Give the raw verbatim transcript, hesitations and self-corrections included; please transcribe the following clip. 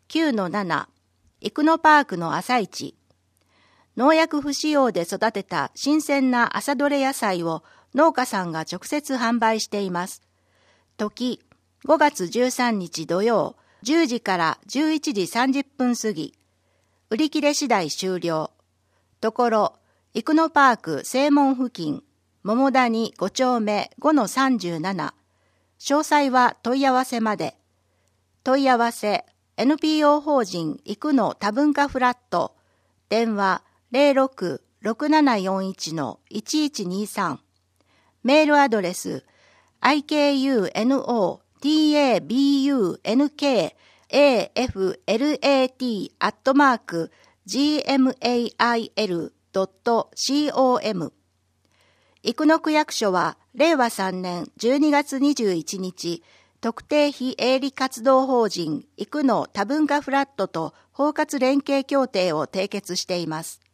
きゅうのなな、生野パークの朝市。農薬不使用で育てた新鮮な朝どれ野菜を農家さんが直接販売しています。時、ごがつじゅうさんにち土曜、じゅうじからじゅういちじさんじゅっぷん過ぎ。売り切れ次第終了。ところ、生野パーク正門付近、桃谷ごちょうめごのさんじゅうなな。詳細は問い合わせまで。問い合わせ、エヌピーオー 法人生野多文化フラット。電話 ゼロろく ろくななよんいち のいちいちにさん。メールアドレス、アイケーユーエヌオーティーエービーユーエヌケーエーエフエルエーティー アットマーク ジーエムエーアイエルドットコム。生野区役所は、れいわさんねんじゅうにがつにじゅういちにち、特定非営利活動法人生野多文化フラットと包括連携協定を締結しています。